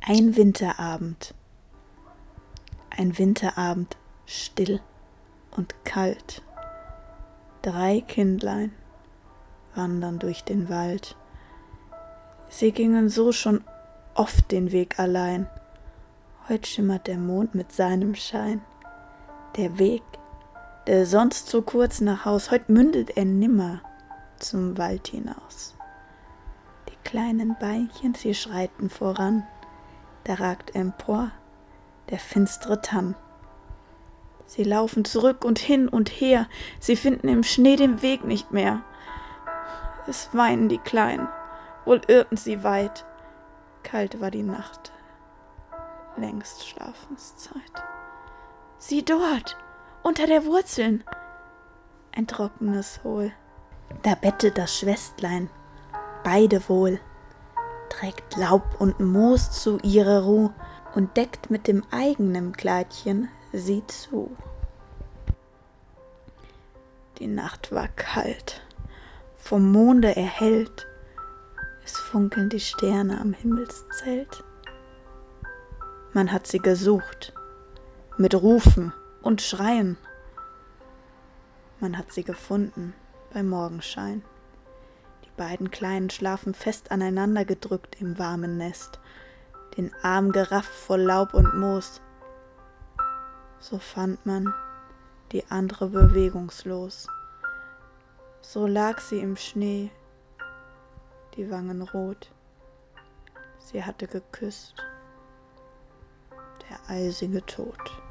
Ein Winterabend. Ein Winterabend, still und kalt. 3 Kindlein wandern durch den Wald. Sie gingen so schon oft den Weg allein. Heut schimmert der Mond mit seinem Schein. Der Weg, der sonst so kurz nach Haus, heut mündet er nimmer zum Wald hinaus. Die kleinen Beinchen, sie schreiten voran. Da ragt empor der finstre Tann. Sie laufen zurück und hin und her, sie finden im Schnee den Weg nicht mehr. Es weinen die Kleinen, wohl irrten sie weit. Kalt war die Nacht, längst Schlafenszeit. Sieh dort, unter der Wurzeln, ein trockenes Hohl. Da bettet das Schwestlein, beide wohl, trägt Laub und Moos zu ihrer Ruh und deckt mit dem eigenen Kleidchen sie zu. Die Nacht war kalt, vom Monde erhellt, es funkeln die Sterne am Himmelszelt. Man hat sie gesucht, mit Rufen und Schreien. Man hat sie gefunden bei Morgenschein. Die beiden Kleinen schlafen fest aneinander gedrückt im warmen Nest, den Arm gerafft vor Laub und Moos. So fand man die andere bewegungslos. So lag sie im Schnee, die Wangen rot. Sie hatte geküsst, der eisige Tod.